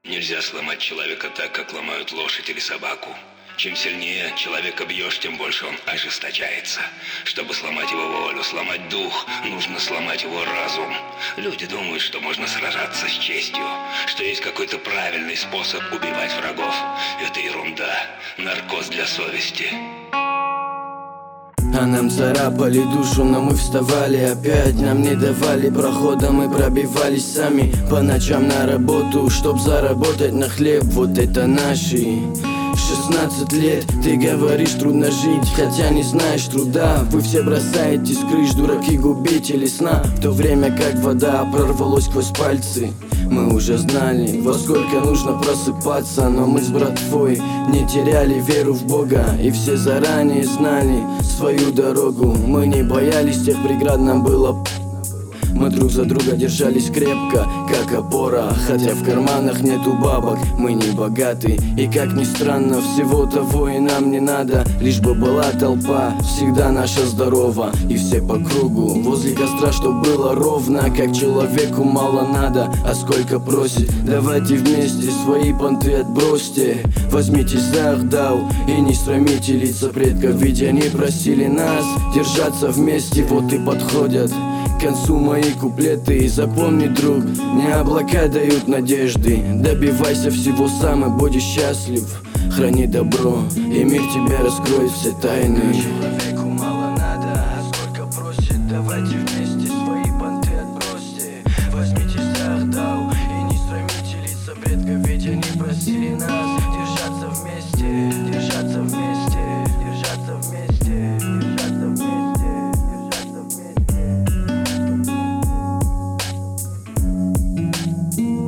Нельзя сломать человека так, как ломают лошадь или собаку. Чем сильнее человека бьешь, тем больше он ожесточается. Чтобы сломать его волю, сломать дух, нужно сломать его разум. Люди думают, что можно сражаться с честью, что есть какой-то правильный способ убивать врагов. Это ерунда, наркоз для совести. А нам царапали душу, но мы вставали опять. Нам не давали прохода, мы пробивались сами по ночам на работу, чтоб заработать на хлеб. Вот это наши 16 лет, ты говоришь, трудно жить, хотя не знаешь труда. Вы все бросаете с крыш, дураки, губители сна, в то время как вода прорвалась сквозь пальцы. Мы уже знали, во сколько нужно просыпаться, но мы с братвой не теряли веру в Бога, и все заранее знали свою дорогу. Мы не боялись тех преград, нам было. Мы друг за друга держались крепко, как опора, хотя в карманах нету бабок, мы не богаты. И как ни странно, всего того и нам не надо, лишь бы была толпа, всегда наша здорова. И все по кругу, возле костра, чтоб было ровно, как человеку мало надо, а сколько просит. Давайте вместе свои понты отбросьте, возьмитесь за Ахдау и не срамите лица предков, ведь они просили нас держаться вместе, вот и подходят к концу мои куплеты. И запомни, друг, не облака дают надежды. Добивайся всего сам и будешь счастлив. Храни добро, и мир тебе раскроет все тайны. Человеку мало надо, а сколько просит. Давайте вместе свои понты отбросьте. Возьмите за Ахдау и не срамите лица предков, ведь они просили нас